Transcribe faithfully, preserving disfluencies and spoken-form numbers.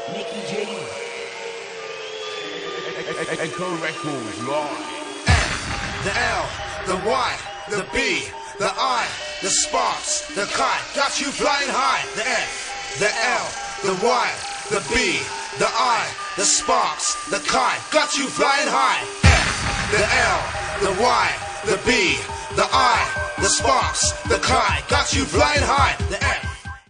Nicky J. Echo Records live. The L, the Y, the B, the I, the sparks, the kite, got you flying high. The F, the L, the Y, the B, the I, the sparks, the kite, got you flying high. F, the L, the Y, the B, the I, the sparks, the kite, got you flying high. The F.